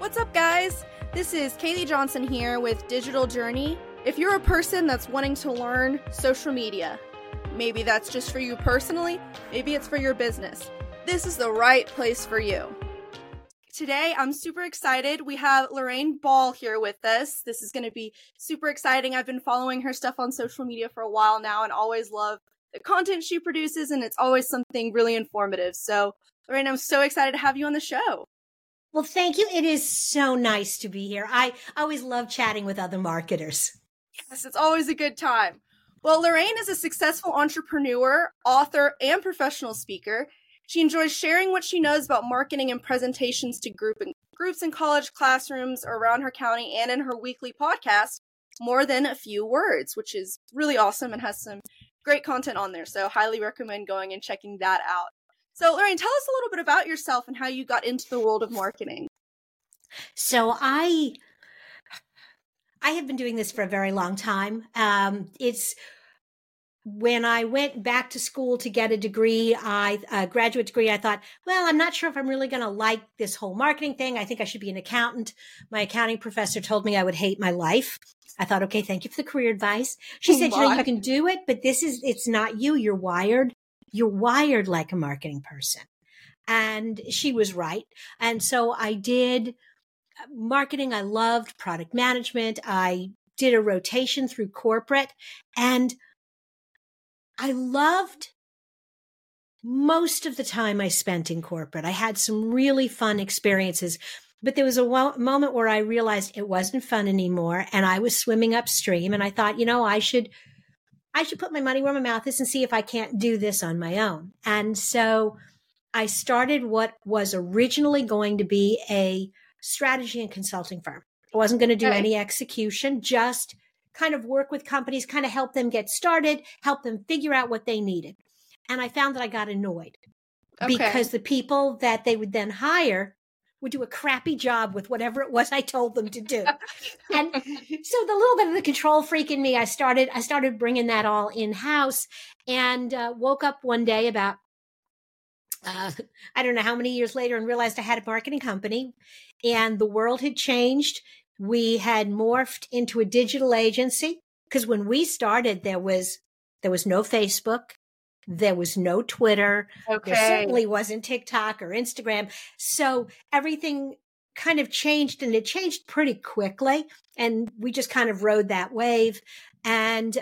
What's up, guys? This is Kaylee Johnson here with Digital Journey. If you're a person that's wanting to learn social media, maybe that's just for you personally, maybe it's for your business, this is the right place for you. Today, I'm super excited. We have Lorraine Ball here with us. This is going to be super exciting. I've been following her stuff on social media for a while now and always love the content she produces, and it's always something really informative. So, Lorraine, I'm so excited to have you on the show. Well, thank you. It is so nice to be here. I always love chatting with other marketers. Yes, it's always a good time. Well, Lorraine is a successful entrepreneur, author, and professional speaker. She enjoys sharing what she knows about marketing and presentations to groups in college classrooms around her county and in her weekly podcast, More Than a Few Words, which is really awesome and has some great content on there. So highly recommend going and checking that out. So, Lorraine, tell us a little bit about yourself and how you got into the world of marketing. So I have been doing this for a very long time. It's when I went back to school to get a degree, a graduate degree, I thought, well, I'm not sure if I'm really going to like this whole marketing thing. I think I should be an accountant. My accounting professor told me I would hate my life. I thought, okay, thank you for the career advice. She said, you can do it, but it's not you. You're wired like a marketing person. And she was right. And so I did marketing. I loved product management. I did a rotation through corporate, and I loved most of the time I spent in corporate. I had some really fun experiences, but there was a moment where I realized it wasn't fun anymore, and I was swimming upstream, and I thought, I should put my money where my mouth is and see if I can't do this on my own. And so I started what was originally going to be a strategy and consulting firm. I wasn't going to do any execution, just kind of work with companies, kind of help them get started, help them figure out what they needed. And I found that I got annoyed because the people that they would then hire would do a crappy job with whatever it was I told them to do. And so the little bit of the control freak in me, I started bringing that all in-house, and woke up one day about, I don't know how many years later, and realized I had a marketing company, and the world had changed. We had morphed into a digital agency, because when we started, there was no Facebook. There was no Twitter. There certainly wasn't TikTok or Instagram. So everything kind of changed, and it changed pretty quickly. And we just kind of rode that wave. And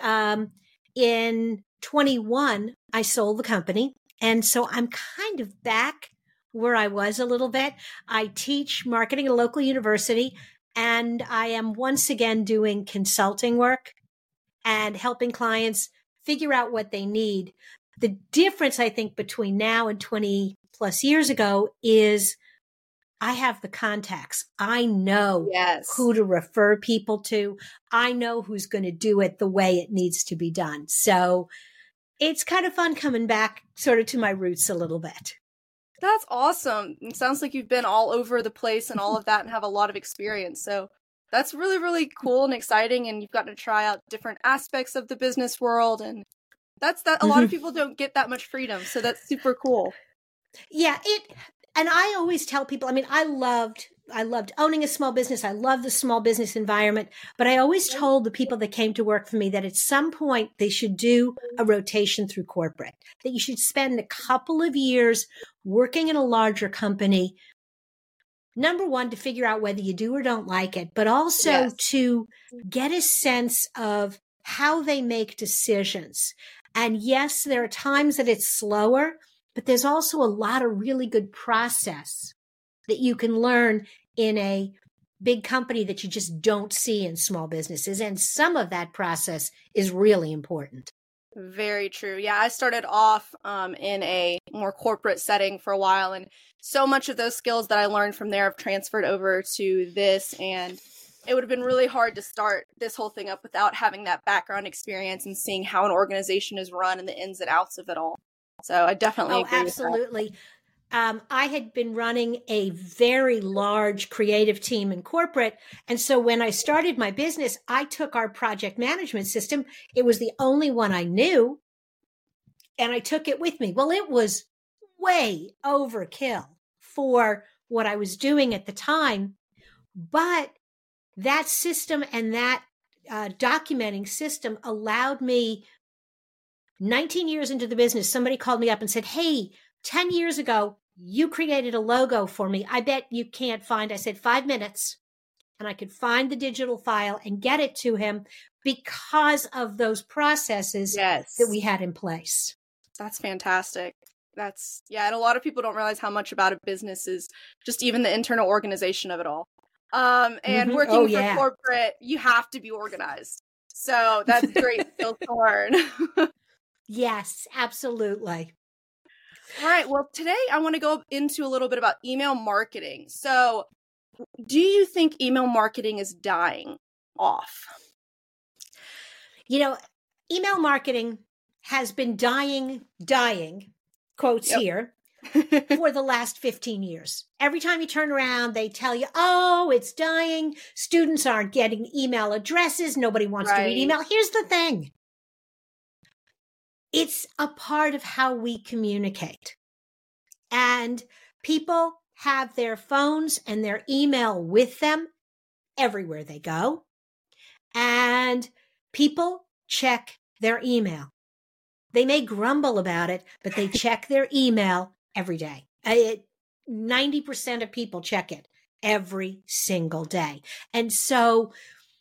in 21, I sold the company. And so I'm kind of back where I was a little bit. I teach marketing at a local university, and I am once again doing consulting work and helping clients figure out what they need. The difference, I think, between now and 20 plus years ago is I have the contacts. I know who to refer people to. I know who's going to do it the way it needs to be done. So it's kind of fun coming back sort of to my roots a little bit. That's awesome. It sounds like you've been all over the place and all of that and have a lot of experience. So that's really, really cool and exciting. And you've gotten to try out different aspects of the business world, and a lot of people don't get that much freedom. So that's super cool. Yeah. And I always tell people, I loved owning a small business. I love the small business environment, but I always told the people that came to work for me that at some point they should do a rotation through corporate, that you should spend a couple of years working in a larger company. Number one, to figure out whether you do or don't like it, but also to get a sense of how they make decisions. And yes, there are times that it's slower, but there's also a lot of really good process that you can learn in a big company that you just don't see in small businesses. And some of that process is really important. Very true. Yeah, I started off in a more corporate setting for a while, and so much of those skills that I learned from there have transferred over to this, and it would have been really hard to start this whole thing up without having that background experience and seeing how an organization is run and the ins and outs of it all. So I definitely agree absolutely. with that. I had been running a very large creative team in corporate. And so when I started my business, I took our project management system. It was the only one I knew, and I took it with me. Well, it was way overkill for what I was doing at the time. But that system and that documenting system allowed me 19 years into the business. Somebody called me up and said, hey, 10 years ago, you created a logo for me. I bet you can't find. I said 5 minutes, and I could find the digital file and get it to him because of those processes that we had in place. That's fantastic. And a lot of people don't realize how much about a business is just even the internal organization of it all. And working for corporate, you have to be organized. So that's great skill to learn. Yes, absolutely. All right. Well, today I want to go into a little bit about email marketing. So do you think email marketing is dying off? Email marketing has been dying, quotes here, for the last 15 years. Every time you turn around, they tell you, oh, it's dying. Students aren't getting email addresses. Nobody wants to read email. Here's the thing. It's a part of how we communicate. And people have their phones and their email with them everywhere they go. And people check their email. They may grumble about it, but they check their email every day. 90% of people check it every single day. And so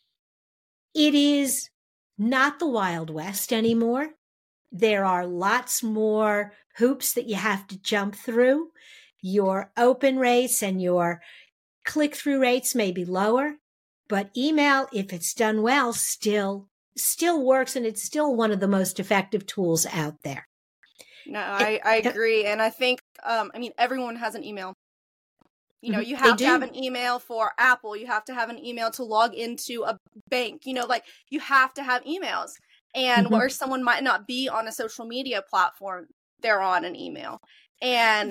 it is not the Wild West anymore. There are lots more hoops that you have to jump through. Your open rates and your click-through rates may be lower, but email, if it's done well, still works, and it's still one of the most effective tools out there. No, I agree. And I think, everyone has an email. You have to have an email for Apple. You have to have an email to log into a bank. You have to have emails. And where someone might not be on a social media platform, they're on an email. And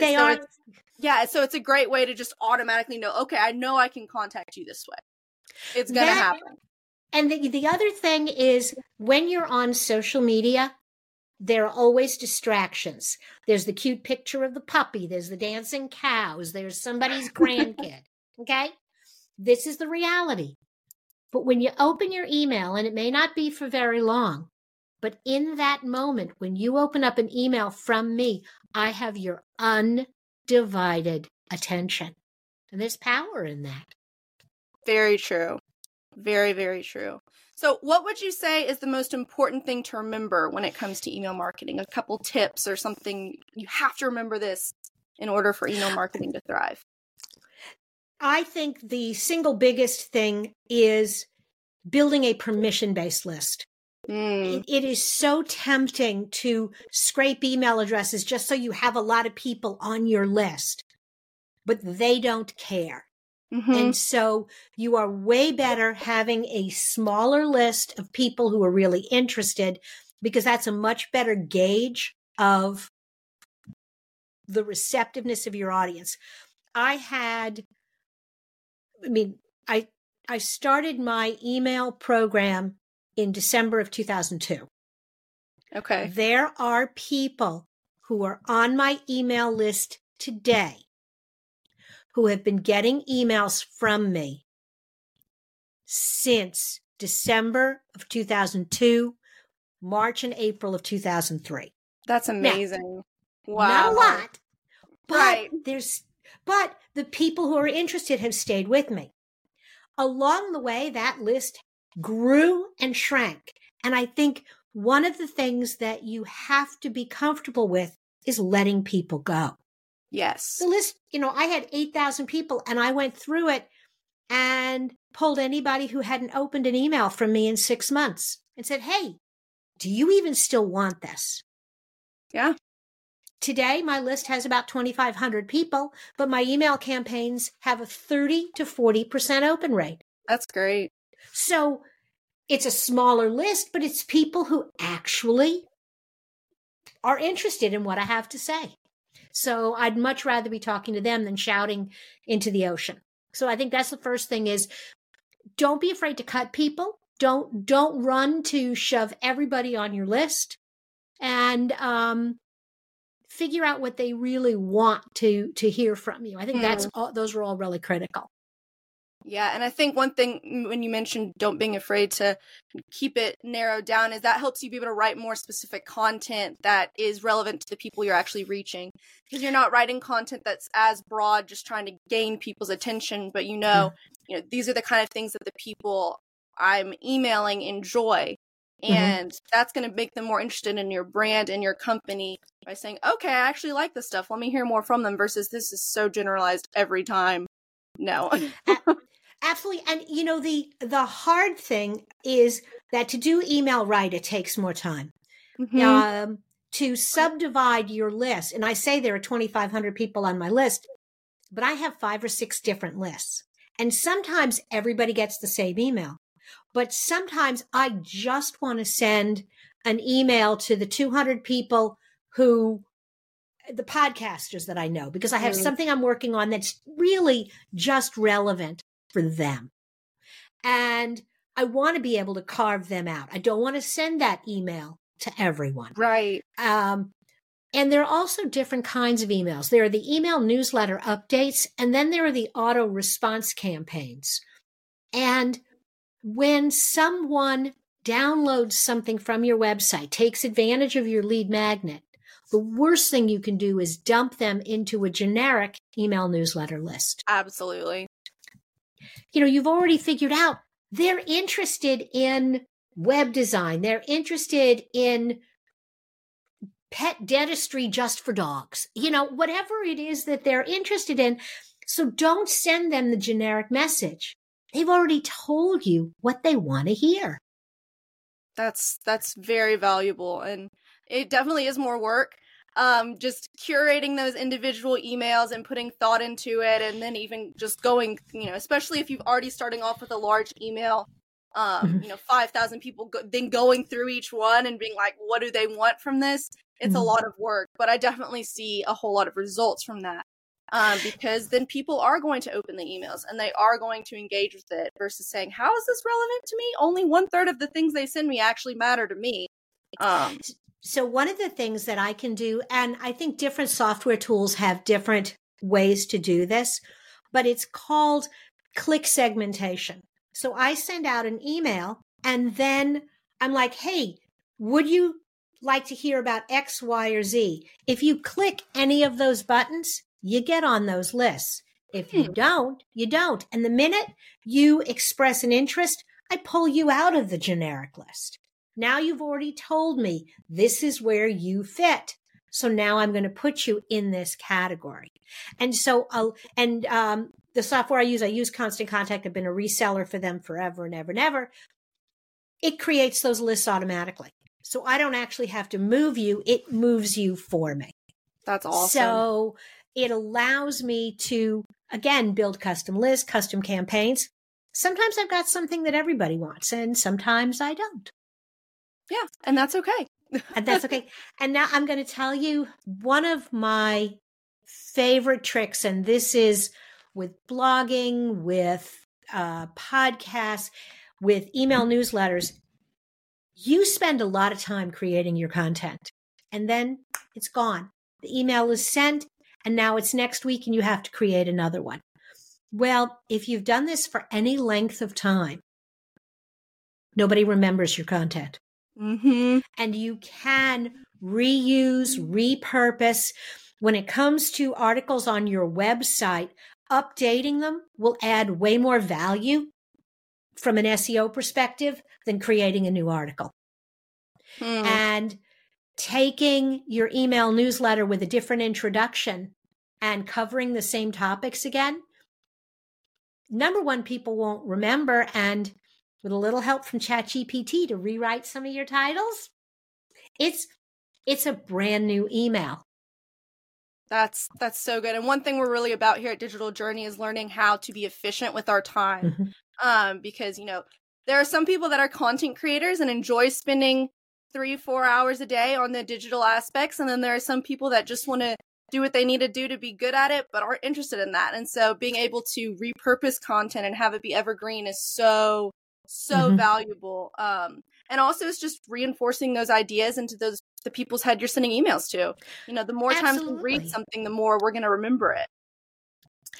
so it's a great way to just automatically know, okay, I know I can contact you this way. It's going to happen. And the other thing is, when you're on social media, there are always distractions. There's the cute picture of the puppy. There's the dancing cows. There's somebody's grandkid. Okay? This is the reality. But when you open your email, and it may not be for very long, but in that moment, when you open up an email from me, I have your undivided attention. And there's power in that. Very true. Very, very true. So what would you say is the most important thing to remember when it comes to email marketing? A couple tips or something, you have to remember this in order for email marketing to thrive. I think the single biggest thing is building a permission-based list. It is so tempting to scrape email addresses just so you have a lot of people on your list, but they don't care. And so you are way better having a smaller list of people who are really interested, because that's a much better gauge of the receptiveness of your audience. I started my email program in December of 2002. Okay. There are people who are on my email list today who have been getting emails from me since December of 2002, March and April of 2003. That's amazing. Now, wow. Not a lot, but the people who are interested have stayed with me. Along the way, that list grew and shrank. And I think one of the things that you have to be comfortable with is letting people go. Yes. The list, I had 8,000 people, and I went through it and pulled anybody who hadn't opened an email from me in 6 months and said, hey, do you even still want this? Yeah. Today, my list has about 2,500 people, but my email campaigns have a 30 to 40% open rate. That's great. So it's a smaller list, but it's people who actually are interested in what I have to say. So I'd much rather be talking to them than shouting into the ocean. So I think that's the first thing is, don't be afraid to cut people. Don't run to shove everybody on your list, and figure out what they really want to hear from you. I think those are all really critical. Yeah, and I think one thing when you mentioned don't being afraid to keep it narrowed down is that helps you be able to write more specific content that is relevant to the people you're actually reaching. Because you're not writing content that's as broad, just trying to gain people's attention, but these are the kind of things that the people I'm emailing enjoy. And that's going to make them more interested in your brand and your company by saying, okay, I actually like this stuff. Let me hear more from them versus this is so generalized every time. No. Absolutely. And the hard thing is that to do email right, it takes more time. To subdivide your list, and I say there are 2,500 people on my list, but I have 5 or 6 different lists. And sometimes everybody gets the same email. But sometimes I just want to send an email to the 200 people the podcasters that I know, because I have something I'm working on that's really just relevant for them. And I want to be able to carve them out. I don't want to send that email to everyone. Right. And there are also different kinds of emails. There are the email newsletter updates, and then there are the auto response campaigns. And when someone downloads something from your website, takes advantage of your lead magnet, the worst thing you can do is dump them into a generic email newsletter list. Absolutely. You've already figured out they're interested in web design. They're interested in pet dentistry just for dogs, whatever it is that they're interested in. So don't send them the generic message. They've already told you what they want to hear. That's very valuable. And it definitely is more work. Just curating those individual emails and putting thought into it. And then even just going, especially if you've already starting off with a large email, 5,000 people, then going through each one and being like, what do they want from this? It's a lot of work, but I definitely see a whole lot of results from that. Because then people are going to open the emails and they are going to engage with it versus saying, how is this relevant to me? Only 1/3 of the things they send me actually matter to me. So one of the things that I can do, and I think different software tools have different ways to do this, but it's called click segmentation. So I send out an email and then I'm like, hey, would you like to hear about X, Y, or Z? If you click any of those buttons, you get on those lists. If you don't, you don't. And the minute you express an interest, I pull you out of the generic list. Now you've already told me this is where you fit. So now I'm going to put you in this category. And so, the software I use Constant Contact. I've been a reseller for them forever and ever and ever. It creates those lists automatically. So I don't actually have to move you. It moves you for me. That's awesome. So it allows me to, again, build custom lists, custom campaigns. Sometimes I've got something that everybody wants, and sometimes I don't. Yeah, and that's okay. And that's okay. And now I'm going to tell you one of my favorite tricks, and this is with blogging, with podcasts, with email newsletters. You spend a lot of time creating your content, and then it's gone. The email is sent, and now it's next week, and you have to create another one. Well, if you've done this for any length of time, nobody remembers your content. And you can reuse, repurpose. When it comes to articles on your website, updating them will add way more value from an SEO perspective than creating a new article. And taking your email newsletter with a different introduction and covering the same topics again, number one, people won't remember. And with a little help from ChatGPT to rewrite some of your titles, it's a brand new email. That's so good. And one thing we're really about here at Digital Journey is learning how to be efficient with our time. Because, there are some people that are content creators and enjoy spending 3-4 hours a day on the digital aspects. And then there are some people that just want to do what they need to do to be good at it, but aren't interested in that. And so being able to repurpose content and have it be evergreen is so valuable. And also it's just reinforcing those ideas into the people's head you're sending emails to. The more times we read something, the more we're going to remember it.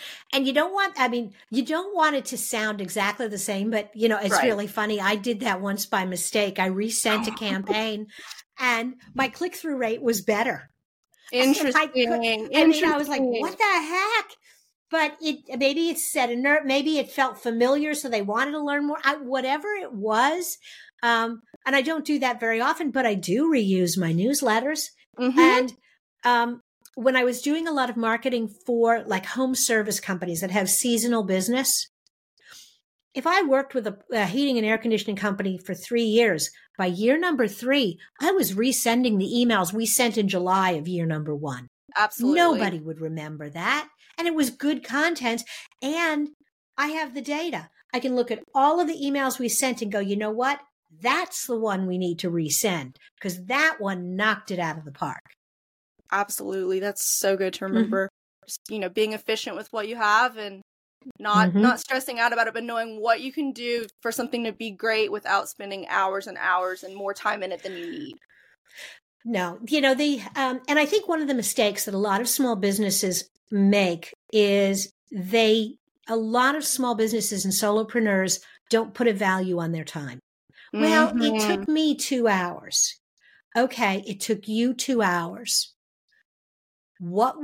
And you don't want, I mean, you don't want it to sound exactly the same, but it's Right. really funny. I did that once by mistake. I resent a campaign and my click-through rate was better. Interesting. I was like, what the heck? But maybe it set a nerve, maybe it felt familiar, so they wanted to learn more. Whatever it was, and I don't do that very often, but I do reuse my newsletters. And when I was doing a lot of marketing for like home service companies that have seasonal business, if I worked with a heating and air conditioning company for 3 years, by year number 3, I was resending the emails we sent in July of year number 1. Absolutely. Nobody would remember that. And it was good content. And I have the data. I can look at all of the emails we sent and go, you know what? That's the one we need to resend because that one knocked it out of the park. Absolutely. That's so good to remember. Just, being efficient with what you have and not stressing out about it, but knowing what you can do for something to be great without spending hours and hours and more time in it than you need. No, and I think one of the mistakes that a lot of small businesses make is a lot of small businesses and solopreneurs don't put a value on their time. Well, it took me 2 hours. Okay, it took you 2 hours. What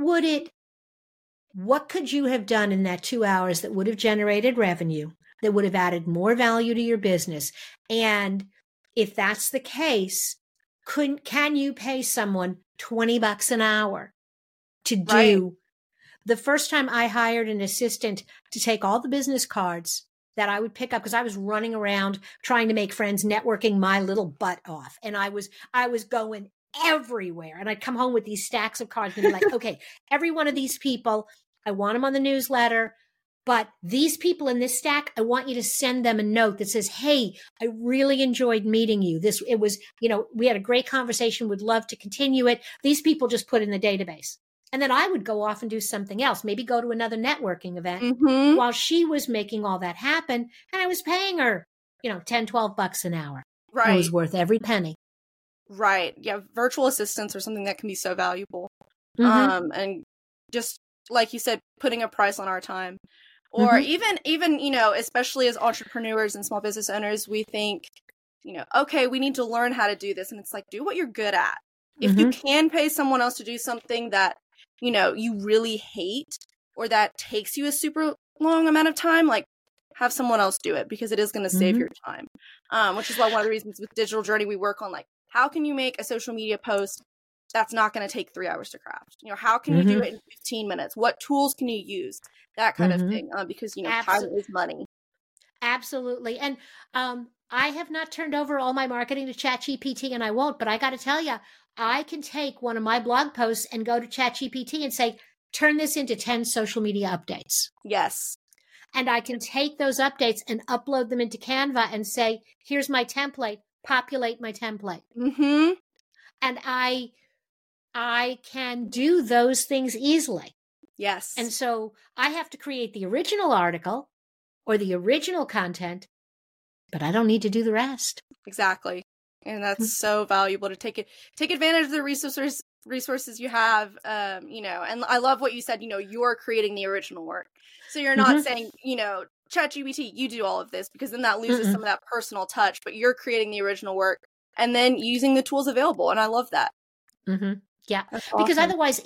could you have done in that 2 hours that would have generated revenue, that would have added more value to your business? And if that's the case, can you pay someone $20 an hour to do? Right. The first time I hired an assistant to take all the business cards that I would pick up, because I was running around trying to make friends, networking my little butt off. And I was going everywhere. And I'd come home with these stacks of cards and be like, okay, every one of these people, I want them on the newsletter. But these people in this stack, I want you to send them a note that says, hey, I really enjoyed meeting you. It was, we had a great conversation, would love to continue it. These people just put in the database. And then I would go off and do something else, maybe go to another networking event while she was making all that happen. And I was paying her, $10, $12 an hour. Right. It was worth every penny. Right. Yeah. Virtual assistants are something that can be so valuable. And just like you said, putting a price on our time. Or even, especially as entrepreneurs and small business owners, we think, okay, we need to learn how to do this. And it's like, do what you're good at. If you can pay someone else to do something that, you really hate, or that takes you a super long amount of time, like have someone else do it, because it is going to save your time. Which is why one of the reasons with Digital Journey, we work on like, how can you make a social media post that's not going to take 3 hours to craft? How can you do it in 15 minutes? What tools can you use? That kind of thing. Because, time is money. Absolutely. And I have not turned over all my marketing to ChatGPT, and I won't, but I got to tell you, I can take one of my blog posts and go to ChatGPT and say, turn this into 10 social media updates. Yes. And I can take those updates and upload them into Canva and say, here's my template, populate my template. And I can do those things easily. Yes. And so I have to create the original article or the original content, but I don't need to do the rest. Exactly. And that's so valuable to take advantage of the resources you have, and I love what you said, you're creating the original work. So you're not saying, ChatGPT, you do all of this, because then that loses some of that personal touch, but you're creating the original work and then using the tools available. And I love that. Yeah. Because otherwise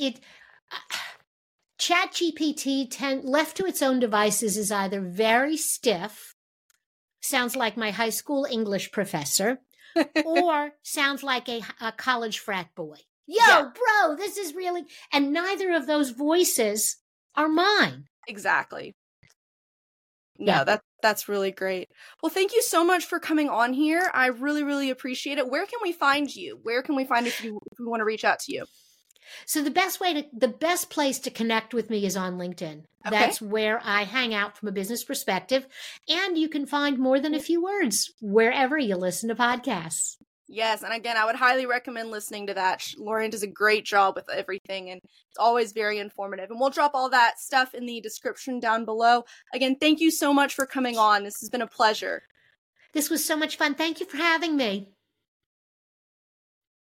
ChatGPT left to its own devices is either very stiff, sounds like my high school English professor, or sounds like a college frat boy. Bro, this is really... And neither of those voices are mine. Exactly. No, that's really great. Well, thank you so much for coming on here. I really, really appreciate it. Where can we find you? Where can we find if we want to reach out to you? So the best place to connect with me is on LinkedIn. Okay. That's where I hang out from a business perspective. And you can find More Than a Few Words wherever you listen to podcasts. Yes. And again, I would highly recommend listening to that. Lauren does a great job with everything, and it's always very informative. And we'll drop all that stuff in the description down below. Again, thank you so much for coming on. This has been a pleasure. This was so much fun. Thank you for having me.